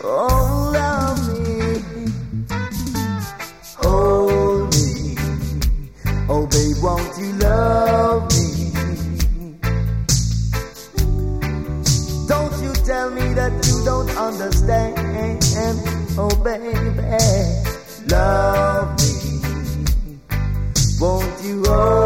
Oh, love me, hold me. Oh, babe, won't you love me? Don't you tell me that you don't understand. Oh, baby, love me. Won't you hold